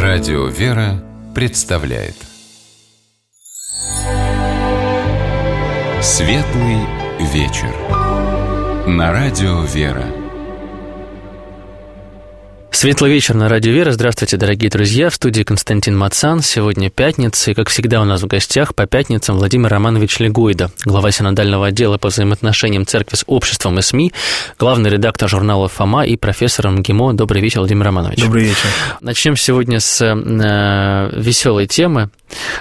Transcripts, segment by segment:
Радио «Вера» представляет Светлый вечер на Радио «Вера». Светлый вечер на Радио «Вера». Здравствуйте, дорогие друзья. В студии Константин Мацан. Сегодня пятница, и, как всегда, у нас в гостях по пятницам Владимир Романович Легойда, глава синодального отдела по взаимоотношениям церкви с обществом и СМИ, главный редактор журнала «Фома» и профессор МГИМО. Добрый вечер, Владимир Романович. Добрый вечер. Начнем сегодня с веселой темы.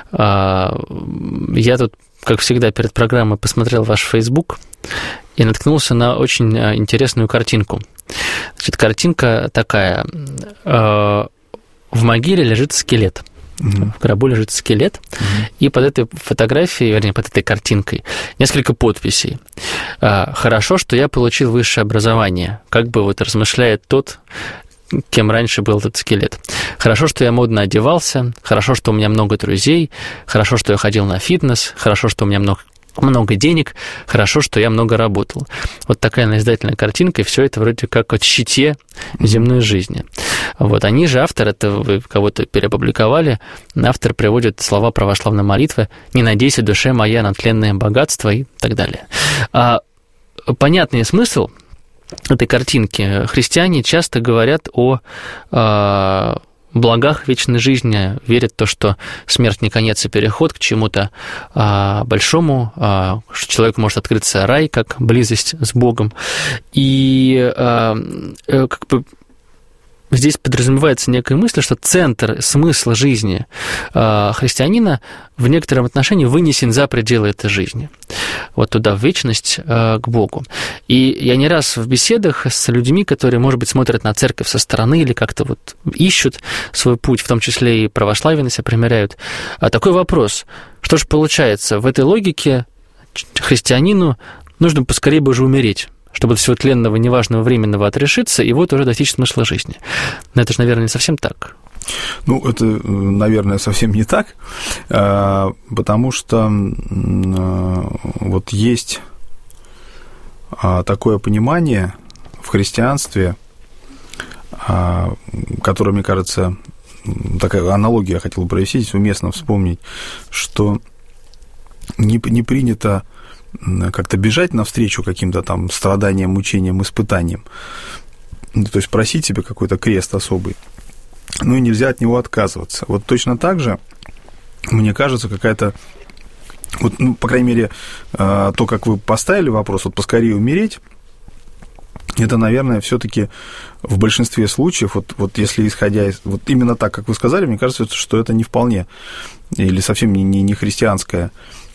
Я тут, как всегда, перед программой посмотрел ваш Facebook и наткнулся на очень интересную картинку. Значит, картинка такая. В могиле лежит скелет. В гробу лежит скелет. И под этой фотографией, вернее, под этой картинкой несколько подписей. «Хорошо, что я получил высшее образование», как бы вот размышляет тот, кем раньше был этот скелет. «Хорошо, что я модно одевался, хорошо, что у меня много друзей, хорошо, что я ходил на фитнес, хорошо, что у меня много денег, хорошо, что я много работал». Вот такая назидательная картинка, и все это вроде как о щите земной жизни. Вот. Они же, автор, это вы кого-то переопубликовали, автор приводит слова православной молитвы «Не надейся, душе моя, на тленное богатство» и так далее. Понятный смысл этой картинки. Христиане часто говорят о благах вечной жизни, верят в то, что смерть не конец, и переход к чему-то большому, что человеку может открыться рай, как близость с Богом. И как бы здесь подразумевается некая мысль, что центр, смысл жизни христианина в некотором отношении вынесен за пределы этой жизни, вот туда, в вечность, к Богу. И я не раз в беседах с людьми, которые, может быть, смотрят на церковь со стороны или как-то вот ищут свой путь, в том числе и православие на себя примеряют, такой вопрос: что же получается, в этой логике христианину нужно поскорее бы уже умереть, чтобы от всего тленного, неважного, временного отрешиться, и вот уже достичь смысла жизни. Но это же, наверное, не совсем так. Ну, это, наверное, совсем не так, потому что вот есть такое понимание в христианстве, которое, мне кажется, такая аналогия я хотел бы провести, здесь уместно вспомнить, что не принято как-то бежать навстречу каким-то там страданиям, мучениям, испытаниям, то есть просить себе какой-то крест особый, ну и нельзя от него отказываться. Вот точно так же, мне кажется, какая-то, вот, ну, по крайней мере, то, как вы поставили вопрос, вот поскорее умереть, это, наверное, все-таки в большинстве случаев, вот если исходя из, вот именно так, как вы сказали, мне кажется, что это не вполне или совсем не христианское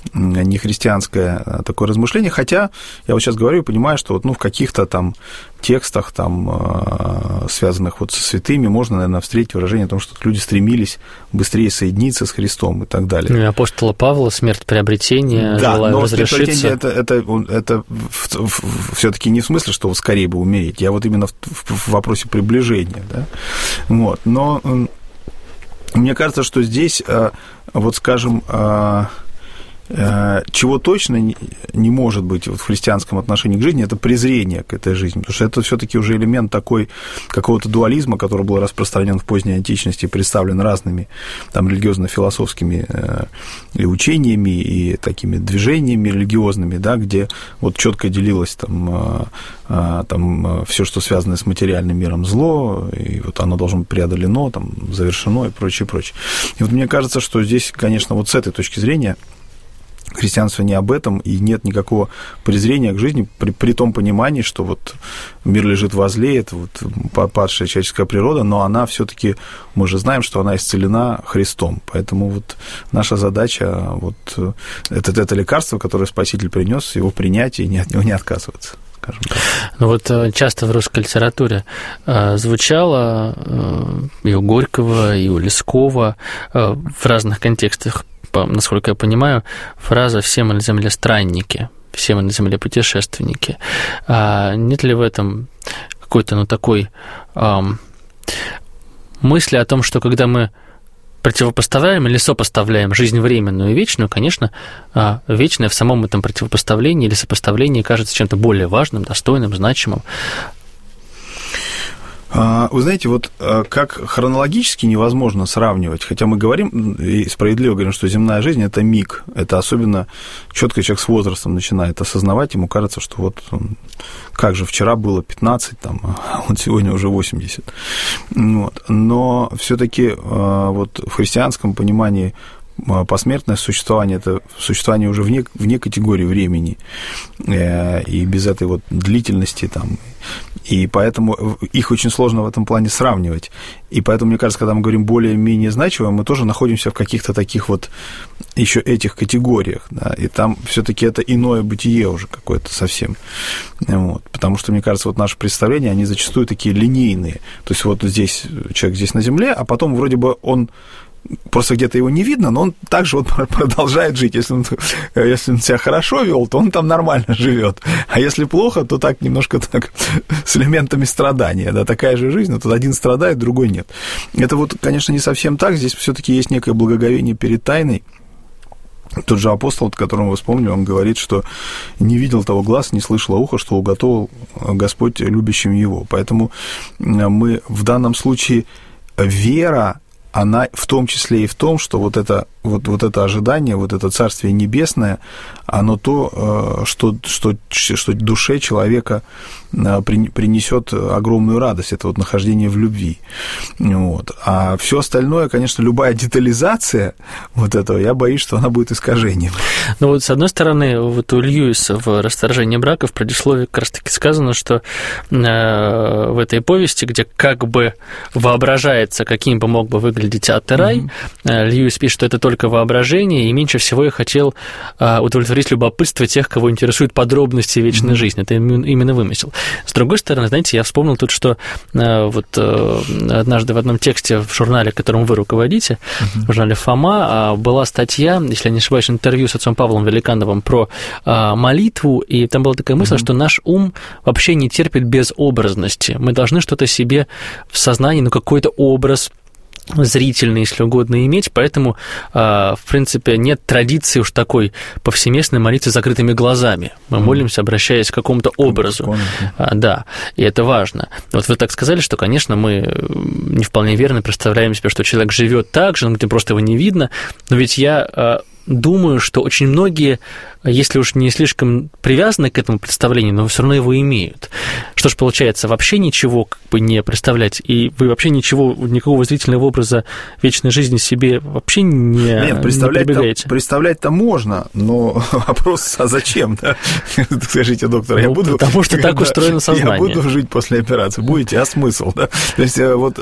такое размышление, хотя я вот сейчас говорю и понимаю, что вот, ну, в каких-то там текстах, там, связанных вот со святыми, можно, наверное, встретить выражение о том, что люди стремились быстрее соединиться с Христом и так далее. Ну, и апостола Павла «Смерть приобретения», да, желаю разрешиться. Это все-таки не в смысле, что скорее бы умереть, я вот именно в вопросе приближения, да, вот, но мне кажется, что здесь, вот скажем, чего точно не может быть вот в христианском отношении к жизни, это презрение к этой жизни, потому что это все-таки уже элемент такой какого-то дуализма, который был распространен в поздней античности и представлен разными там религиозно-философскими и учениями, и такими движениями религиозными, да, где вот четко делилось там все, что связано с материальным миром, зло, и вот оно должно быть преодолено, там, завершено и прочее, прочее. И вот мне кажется, что здесь, конечно, вот с этой точки зрения христианство не об этом, и нет никакого презрения к жизни при том понимании, что вот мир лежит возле, это вот падшая человеческая природа, но она все-таки, мы же знаем, что она исцелена Христом, поэтому вот наша задача вот это лекарство, которое Спаситель принес, его принять и от него не отказываться. Ну вот часто в русской литературе звучало и у Горького, и у Лескова в разных контекстах, насколько я понимаю, фраза «все мы на земле странники», «все мы на земле путешественники». Нет ли в этом какой-то, такой мысли о том, что когда мы противопоставляем или сопоставляем жизнь временную и вечную, конечно, вечное в самом этом противопоставлении или сопоставлении кажется чем-то более важным, достойным, значимым? Вы знаете, вот как хронологически невозможно сравнивать, хотя мы говорим, и справедливо говорим, что земная жизнь – это миг, это особенно четко человек с возрастом начинает осознавать, ему кажется, что вот как же вчера было 15, а вот сегодня уже 80. Вот. Но все-таки вот в христианском понимании посмертное существование – это существование уже вне категории времени, и без этой вот длительности там. И поэтому их очень сложно в этом плане сравнивать. И поэтому, мне кажется, когда мы говорим более-менее значимо, мы тоже находимся в каких-то таких вот еще этих категориях, да, и там все-таки это иное бытие уже какое-то совсем. Вот. Потому что, мне кажется, вот наши представления, они зачастую такие линейные. То есть вот здесь человек здесь на Земле, а потом вроде бы он просто где-то его не видно, но он также вот продолжает жить. Если он себя хорошо вел, то он там нормально живет. А если плохо, то так немножко так с элементами страдания. Да, такая же жизнь, но тут один страдает, другой нет. Это вот, конечно, не совсем так. Здесь все-таки есть некое благоговение перед тайной. Тот же апостол, которого вы вспомнили, он говорит, что не видел того глаз, не слышало ухо, что уготовил Господь любящим его. Поэтому мы в данном случае вера, она в том числе и в том, что вот это ожидание, вот это Царствие Небесное, оно то, что душе человека принесет огромную радость, это вот нахождение в любви. Вот. А все остальное, конечно, любая детализация вот этого, я боюсь, что она будет искажением. Ну вот, с одной стороны, вот у Льюиса в «Расторжении брака» в предисловии как раз-таки сказано, что в этой повести, где как бы воображается, каким бы мог бы выглядеть ад и рай, Льюис пишет, что это только воображение, и меньше всего я хотел удовлетворить любопытство тех, кого интересуют подробности вечной жизни. Это именно вымысел. С другой стороны, знаете, я вспомнил тут, что вот однажды в одном тексте в журнале, которым вы руководите, в журнале «Фома», была статья, если я не ошибаюсь, интервью с отцом Павлом Великановым про молитву, и там была такая мысль, что наш ум вообще не терпит безобразности. Мы должны что-то себе в сознании, какой-то образ зрительный, если угодно, иметь, поэтому, в принципе, нет традиции уж такой повсеместной молитвы с закрытыми глазами. Мы молимся, обращаясь к какому-то образу. Да, и это важно. Вот вы так сказали, что, конечно, мы не вполне верно представляем себе, что человек живет так же, где просто его не видно, но ведь я думаю, что очень многие, если уж не слишком привязаны к этому представлению, но все равно его имеют. Что ж, получается, вообще ничего как бы не представлять, и вы вообще никакого зрительного образа вечной жизни себе вообще не прибегаете? Представлять-то можно, но вопрос, а зачем? Да? Скажите, доктор, я буду... Потому что так устроено сознание. Я буду жить после операции, будете, а смысл? Да? То есть, вот,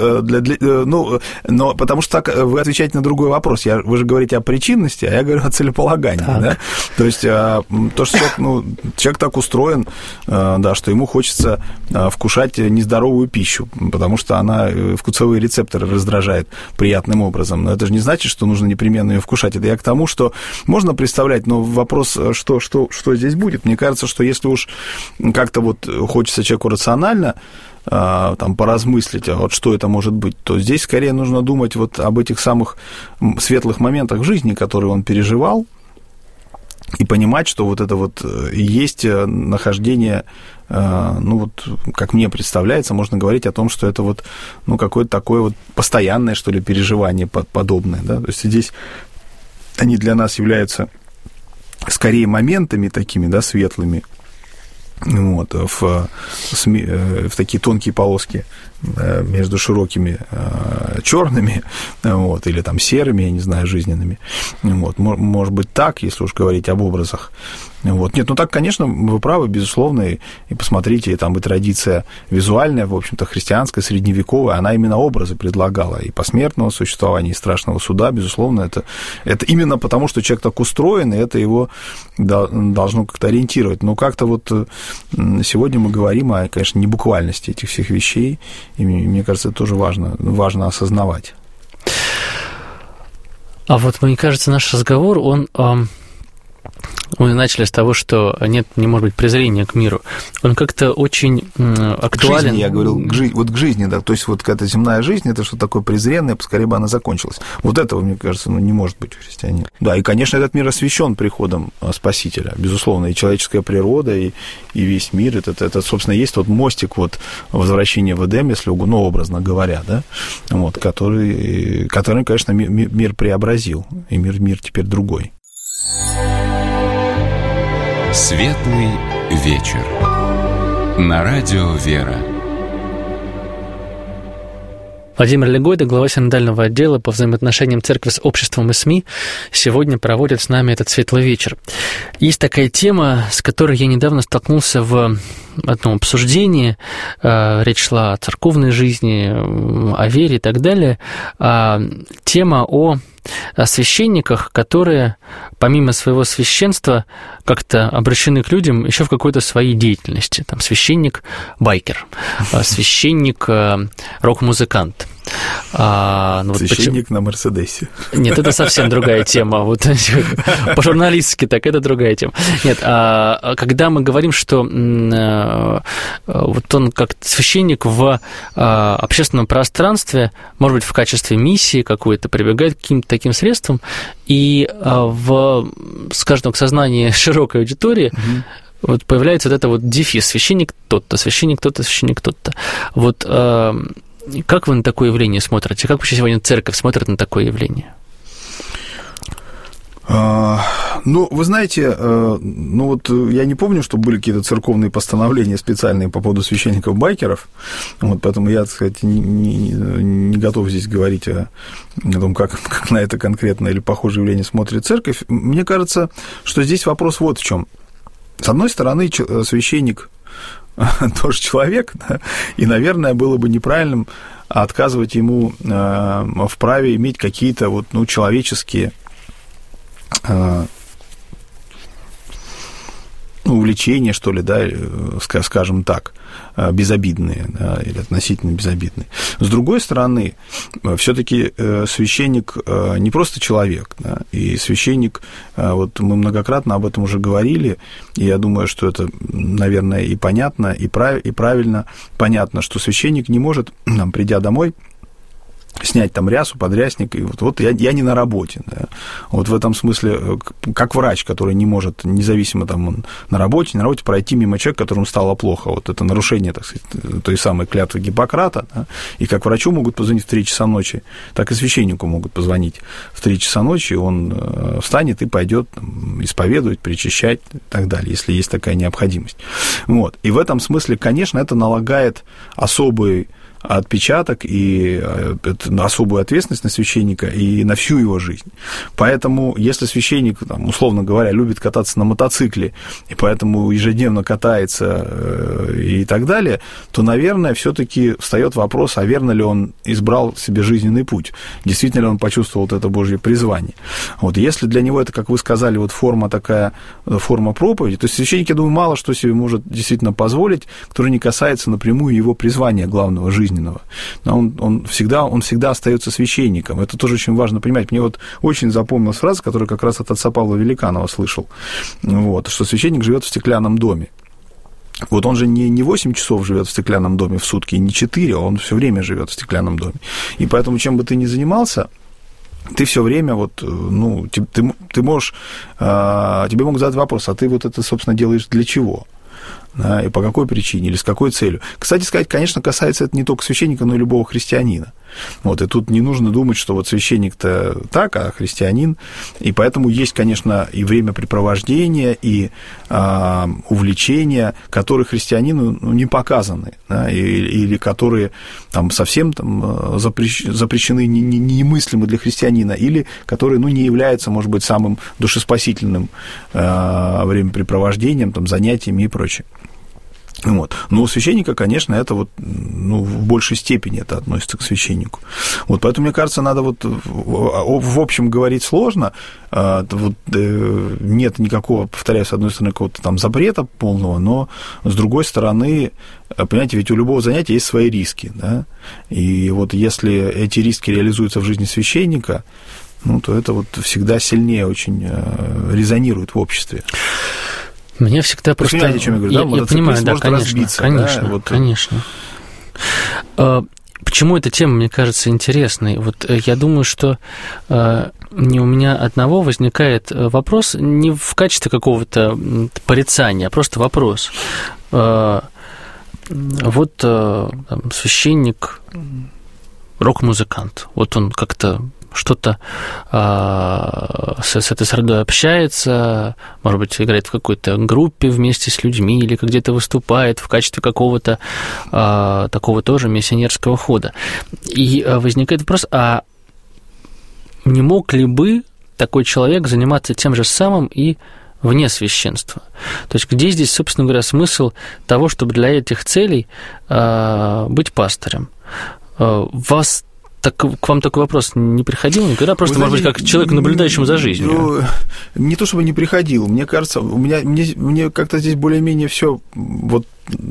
но потому что так вы отвечаете на другой вопрос. Вы же говорите о причинности, а я говорю о целеполагании. Да? То есть, то, что человек так устроен, да, что ему хочется вкушать нездоровую пищу, потому что она вкусовые рецепторы раздражает приятным образом. Но это же не значит, что нужно непременно ее вкушать. Это я к тому, что можно представлять, но вопрос, что здесь будет. Мне кажется, что если уж как-то вот хочется человеку рационально там поразмыслить, а вот что это может быть, то здесь скорее нужно думать вот об этих самых светлых моментах в жизни, которые он переживал, и понимать, что вот это вот и есть нахождение, ну вот, как мне представляется, можно говорить о том, что это вот, ну, какое-то такое вот постоянное, что ли, переживание подобное, да, то есть здесь они для нас являются скорее моментами такими, да, светлыми, вот, в такие тонкие полоски между широкими черными, вот, или там серыми, я не знаю, жизненными. Вот, может быть так, если уж говорить об образах. Вот. Нет, ну так, конечно, вы правы, безусловно, и посмотрите, там и традиция визуальная, в общем-то, христианская, средневековая, она именно образы предлагала и посмертного существования, и страшного суда, безусловно, это именно потому, что человек так устроен, и это его должно как-то ориентировать. Но как-то вот сегодня мы говорим о, конечно, небуквальности этих всех вещей, и мне кажется, это тоже важно осознавать. А вот, мне кажется, наш разговор, он вы начали с того, что не может быть презрения к миру. Он как-то очень актуален. К жизни, я говорил, к жизни, да. То есть вот эта земная жизнь, это что такое презренное, поскорее бы она закончилась. Вот этого, мне кажется, не может быть у христианина. Да, и, конечно, этот мир освящен приходом Спасителя, безусловно, и человеческая природа, и весь мир. Это, собственно, есть тот мостик вот возвращения в Эдем, если угодно, образно говоря, да, вот, который, конечно, мир преобразил, и мир теперь другой. Светлый вечер. На радио «Вера». Владимир Легойда, глава синодального отдела по взаимоотношениям церкви с обществом и СМИ, сегодня проводит с нами этот светлый вечер. Есть такая тема, с которой я недавно столкнулся в одном обсуждении. Речь шла о церковной жизни, о вере и так далее. Тема о священниках, которые помимо своего священства как-то обращены к людям еще в какой-то своей деятельности. Там священник-байкер, священник рок-музыкант. Священник на Мерседесе. Нет, это совсем другая тема. Вот по-журналистски так, это другая тема. Нет, когда мы говорим, что вот он как скажем, в общественном пространстве, может быть, в качестве миссии какой-то, прибегает к каким-то таким средствам, и скажем, в сознании широкой аудитории вот появляется вот это вот дефис: священник тот-то, священник тот-то, священник тот-то. Вот как вы на такое явление смотрите? Как вообще сегодня церковь смотрит на такое явление? Ну, вы знаете, ну вот я не помню, что были какие-то церковные постановления специальные по поводу священников-байкеров, вот, поэтому я, так сказать, не готов здесь говорить о том, как на это конкретное или похожее явление смотрит церковь. Мне кажется, что здесь вопрос вот в чем. С одной стороны, священник тоже человек, да, и, наверное, было бы неправильным отказывать ему в праве иметь какие-то вот, ну, человеческие увлечения, что ли, да, скажем так, безобидные, да, или относительно безобидные. С другой стороны, все-таки священник не просто человек, да, и священник, вот мы многократно об этом уже говорили, и я думаю, что это, наверное, и понятно, и правильно понятно, что священник не может, придя домой, снять там рясу, подрясник, и вот я не на работе. Да. Вот в этом смысле, как врач, который не может, независимо там он на работе, пройти мимо человека, которому стало плохо. Вот это нарушение, так сказать, той самой клятвы Гиппократа. Да. И как врачу могут позвонить в 3 часа ночи, так и священнику могут позвонить в 3 часа ночи, он встанет и пойдет исповедовать, причащать и так далее, если есть такая необходимость. Вот. И в этом смысле, конечно, это налагает особый отпечаток и особую ответственность на священника и на всю его жизнь. Поэтому, если священник, там, условно говоря, любит кататься на мотоцикле, и поэтому ежедневно катается и так далее, то, наверное, все-таки встает вопрос, а верно ли он избрал себе жизненный путь, действительно ли он почувствовал вот это Божье призвание. Вот, если для него это, как вы сказали, вот форма такая, форма проповеди, то священник, я думаю, мало что себе может действительно позволить, который не касается напрямую его призвания главного, жизненного. Но он всегда остается священником. Это тоже очень важно понимать. Мне вот очень запомнилась фраза, которую как раз от отца Павла Великанова слышал, вот, что священник живет в стеклянном доме. Вот он же не 8 часов живет в стеклянном доме в сутки, не 4, а он все время живет в стеклянном доме. И поэтому, чем бы ты ни занимался, ты все время вот, ну, ты можешь, тебе могут задать вопрос, а ты вот это, собственно, делаешь для чего? Да, и по какой причине, или с какой целью. Кстати сказать, конечно, касается это не только священника, но и любого христианина. Вот, и тут не нужно думать, что вот священник-то так, а христианин. И поэтому есть, конечно, и времяпрепровождения, и увлечения, которые христианину не показаны, да, или которые там, совсем там, запрещены, немыслимы для христианина, или которые не являются, может быть, самым душеспасительным времяпрепровождением, там, занятиями и прочее. Вот. Но у священника, конечно, это вот, в большей степени это относится к священнику. Вот, поэтому, мне кажется, надо вот в общем говорить сложно. Вот, нет никакого, повторяю, с одной стороны, какого-то там запрета полного, но с другой стороны, понимаете, ведь у любого занятия есть свои риски, да? И вот если эти риски реализуются в жизни священника, ну, то это вот всегда сильнее очень резонирует в обществе. Мне всегда просто... Вы понимаете, о чем я говорю, да? Я понимаю, да, конечно, разбиться, конечно, да? Вот... конечно. Почему эта тема, мне кажется, интересной? Вот я думаю, что не у меня одного возникает вопрос не в качестве какого-то порицания, а просто вопрос. Вот священник, рок-музыкант, вот он как-то что-то с этой средой общается, может быть, играет в какой-то группе вместе с людьми или где-то выступает в качестве какого-то такого тоже миссионерского хода. И возникает вопрос, а не мог ли бы такой человек заниматься тем же самым и вне священства? То есть где здесь, собственно говоря, смысл того, чтобы для этих целей быть пастором? К вам такой вопрос не приходил никогда? Просто, может быть, как человеку, наблюдающему за жизнью. Ну, не то чтобы не приходил. Мне кажется, мне как-то здесь более-менее все вот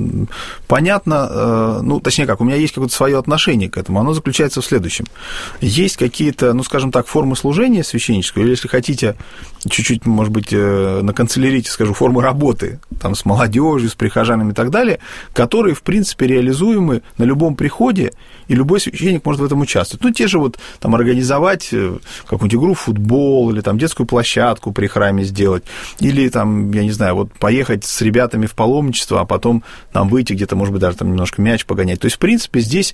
понятно, ну, точнее как, у меня есть какое-то свое отношение к этому, оно заключается в следующем. Есть какие-то, ну, скажем так, формы служения священнического, или, если хотите, чуть-чуть, может быть, на канцелярите скажу, формы работы, там, с молодежью, с прихожанами и так далее, которые, в принципе, реализуемы на любом приходе, и любой священник может в этом участвовать. Ну, те же вот, там, организовать какую-нибудь игру в футбол, или, там, детскую площадку при храме сделать, или, там, я не знаю, вот, поехать с ребятами в паломничество, а потом там выйти где-то, может быть, даже там немножко мяч погонять. То есть, в принципе, здесь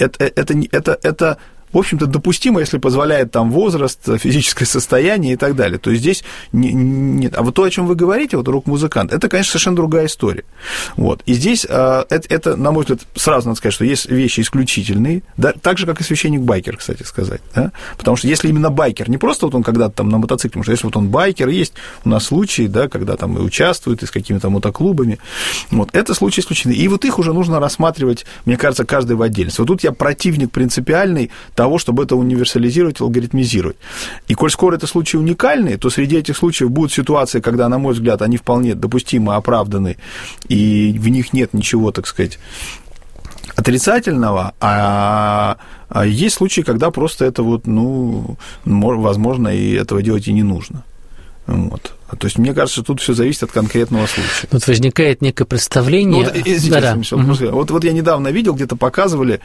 это в общем-то, допустимо, если позволяет там возраст, физическое состояние и так далее. То есть здесь нет. А вот то, о чем вы говорите, вот рок-музыкант, это, конечно, совершенно другая история. Вот. И здесь это, на мой взгляд, сразу надо сказать, что есть вещи исключительные, да, так же, как и священник-байкер, кстати сказать. Да? Потому что если именно байкер, не просто вот он когда-то там на мотоцикле, потому что если вот он байкер, есть у нас случаи, да, когда там и участвует, и с какими-то мотоклубами, вот, это случаи исключительные. И вот их уже нужно рассматривать, мне кажется, каждый в отдельности. Вот тут я противник принципиальный того, чтобы это универсализировать, алгоритмизировать. И коль скоро это случаи уникальные, то среди этих случаев будут ситуации, когда, на мой взгляд, они вполне допустимы, оправданы, и в них нет ничего, так сказать, отрицательного, а есть случаи, когда просто это вот, ну, возможно, и этого делать и не нужно. Вот. То есть, мне кажется, тут все зависит от конкретного случая. Вот возникает некое представление... Вот я недавно видел, где-то показывали,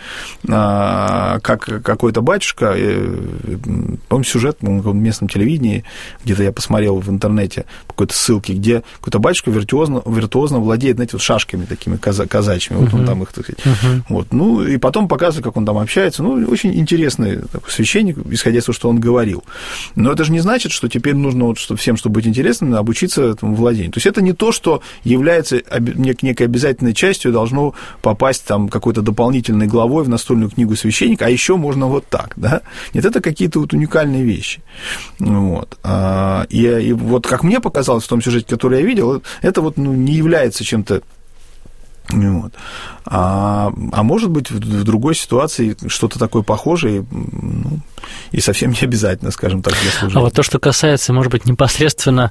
как какой-то батюшка, по-моему, сюжет в местном телевидении, где-то я посмотрел в интернете по какой-то ссылке, где какой-то батюшка виртуозно владеет, знаете, вот шашками такими казачьими, вот он там их, так сказать, вот, ну, и потом показывает, как он там общается, ну, очень интересный такой священник, исходя из того, что он говорил. Но это же не значит, что теперь нужно вот всем, чтобы быть интересным, обучиться этому владению. То есть это не то, что является некой обязательной частью, должно попасть там какой-то дополнительной главой в настольную книгу священника, а еще можно вот так, да? Нет, это какие-то вот уникальные вещи. Вот. И вот как мне показалось в том сюжете, который я видел, это вот, ну, не является чем-то. Вот. А может быть, в другой ситуации что-то такое похожее, ну, и совсем не обязательно, скажем так, для служения. А вот то, что касается, может быть, непосредственно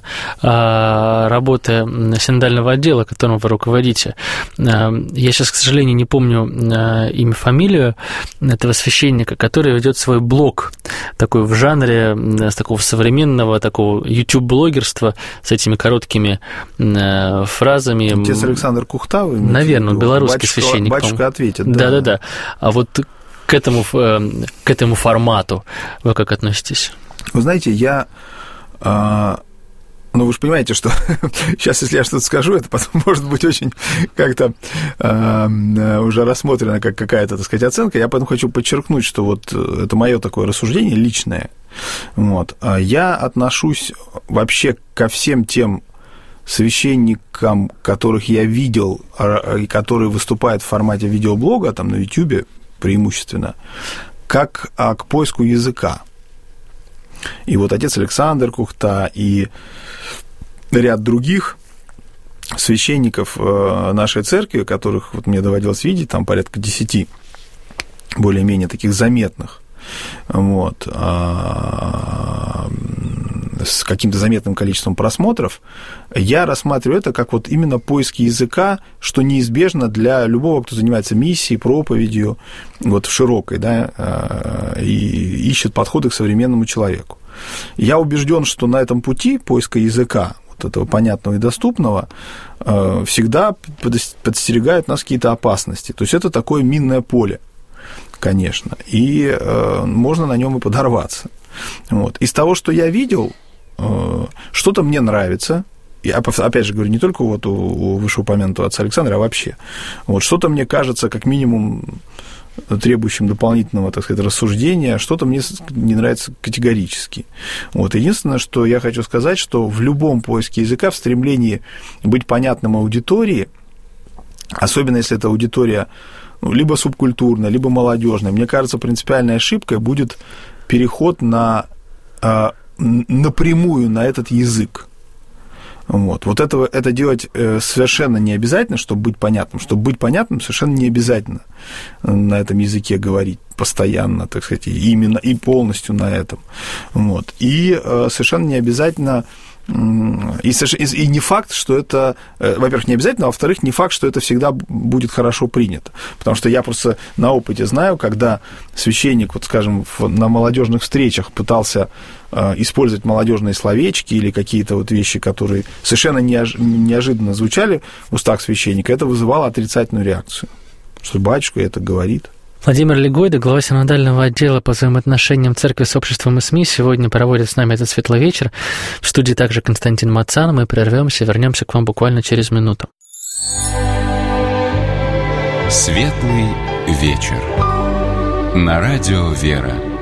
работы синодального отдела, которым вы руководите, я сейчас, к сожалению, не помню имя, фамилию этого священника, который ведет свой блог такой в жанре с такого современного такого YouTube-блогерства с этими короткими фразами. Отец Александр Кухтавый? Наверное, белорусский священник. Батюшка ответит. Да. А вот к этому формату вы как относитесь? Вы знаете, ну, вы же понимаете, что сейчас, если я что-то скажу, это потом может быть очень как-то уже рассмотрено как какая-то, так сказать, оценка. Я поэтому хочу подчеркнуть, что вот это мое такое рассуждение личное. Вот. Я отношусь вообще ко всем тем священникам, которых я видел, и которые выступают в формате видеоблога, там на YouTube преимущественно, как к поиску языка. И вот отец Александр Кухта и ряд других священников нашей церкви, которых вот мне доводилось видеть, там порядка 10 более-менее таких заметных, вот, с каким-то заметным количеством просмотров, я рассматриваю это как вот именно поиск языка, что неизбежно для любого, кто занимается миссией, проповедью, вот в широкой, да, и ищет подходы к современному человеку. Я убежден, что на этом пути поиска языка, вот этого понятного и доступного, всегда подстерегают нас какие-то опасности. То есть это такое минное поле, конечно, и можно на нем и подорваться. Вот. Из того, что я видел, что-то мне нравится. Я, опять же говорю, не только вот у вышеупомянутого отца Александра, а вообще. Вот, что-то мне кажется, как минимум, требующим дополнительного, так сказать, рассуждения, что-то мне не нравится категорически. Вот. Единственное, что я хочу сказать, что в любом поиске языка, в стремлении быть понятным аудитории, особенно если эта аудитория либо субкультурная, либо молодежная, мне кажется, принципиальной ошибкой будет переход напрямую на этот язык. Вот это делать совершенно не обязательно, чтобы быть понятным. Чтобы быть понятным, совершенно не обязательно на этом языке говорить постоянно, так сказать, именно и полностью на этом. Вот. И совершенно не обязательно, и не факт, что это, во-первых, не обязательно, а во-вторых, не факт, что это всегда будет хорошо принято. Потому что я просто на опыте знаю, когда священник, вот, скажем, на молодежных встречах пытался использовать молодежные словечки или какие-то вот вещи, которые совершенно неожиданно звучали в устах священника, это вызывало отрицательную реакцию. Что батюшка это говорит. Владимир Легойда, глава синодального отдела по взаимоотношениям церкви с обществом и СМИ, сегодня проводит с нами этот светлый вечер. В студии также Константин Мацан. Мы прервемся, вернемся к вам буквально через минуту. Светлый вечер. На радио «Вера».